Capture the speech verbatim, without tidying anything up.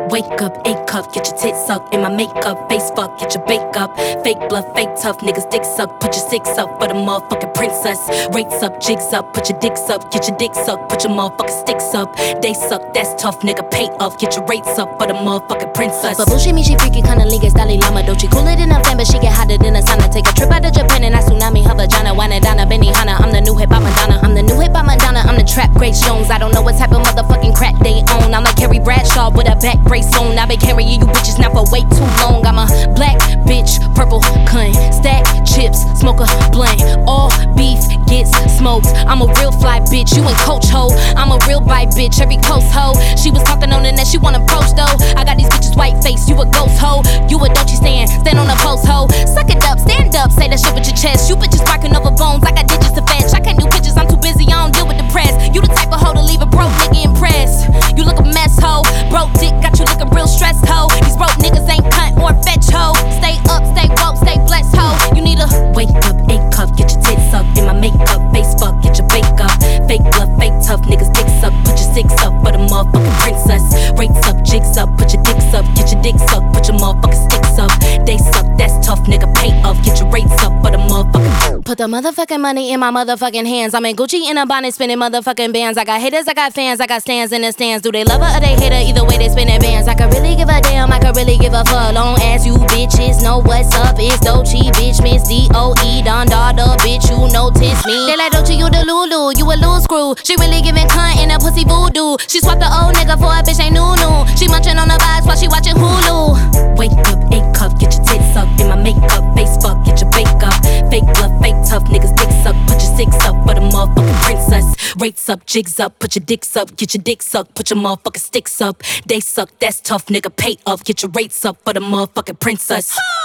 Wake up, A cup, get your tits sucked in my makeup. Face fuck, get your bake up. Fake bluff, fake tough, niggas dick suck. Put your six up for the motherfucking princess. Rates up, jigs up, put your dicks up. Get your dick sucked, put your motherfucking sticks up. They suck, that's tough, nigga, pay up. Get your rates up for the motherfucking princess. But bullshit me, she freaky, kinda league, Dalai Lama Dochi. Cooler than a fan, but she get hotter than a sauna. Take a trip out to Japan and I tsunami her vagina. Wine down a Benihana, I'm the new hip hop Madonna. I'm the new hip hop Madonna, I'm the trap Grace Jones. I don't know what type of motherfucking crack they own. I'm like Carrie Bradshaw with a back brace on. I've been carrying you bitches now for way too long. I'm a black bitch, purple cunt. Stack chips, smoke a blunt. All beef gets smoked. I'm a real fly bitch, you ain't coach ho. I'm a real bite bitch, every coast ho. She was talking on the net, she wanna approach though. I got these bitches white face, you a ghost ho. You a Dolce stand, stand on a post ho. Suck it up, stand up, say that shit with your chest. You bitches barking over bones, I got digits to fetch. I can't do pictures, I'm too busy, I don't deal with the press. You the type of hoe to leave a broke nigga impressed. You look a mess ho, broke dick got you looking real stressed ho. These broke niggas ain't cunt or fetch ho. Stay up, stay woke, stay blessed ho. You need a wake up, A cup, get your tits sucked in my makeup. Face fuck, get your bake up. Fake bluff, fake tough, niggas dick suck. Put your six up for the motherfucking princess. Rates up, jigs up, put your dicks up. Get your dick sucked, put your motherfucking sticks up. They suck, that's tough, nigga, pay up. Get your rates up for the motherfucking. Put the motherfucking money in my motherfucking hands. I'm in Gucci in a bonnet, spinning motherfucking bands. I got haters, I got fans, I got stands in the stands. Do they love her or they hate her? Either way, they spinning bands. I could really give a damn, I could really give a fuck. Long ass you bitches know what's up. It's Dolce, bitch, Miss D O E, Don Dada, bitch, you notice me. They like Dolce, you the Lulu, you a loose screw. She really giving cunt in a pussy voodoo. She swapped the old nigga for a bitch ain't new new. She munching on the vibes while she watching Hulu. Wake up, A cup, get your tits sucked in my makeup. Face fuck, get your bake up. Fake bluff, fake tough, niggas dicks up. Put your six up for the motherfucking princess. Rates up, jigs up, put your dicks up. Get your dick sucked, put your motherfucking sticks up. They suck, that's tough, nigga, pay up. Get your rates up for the motherfucking princess.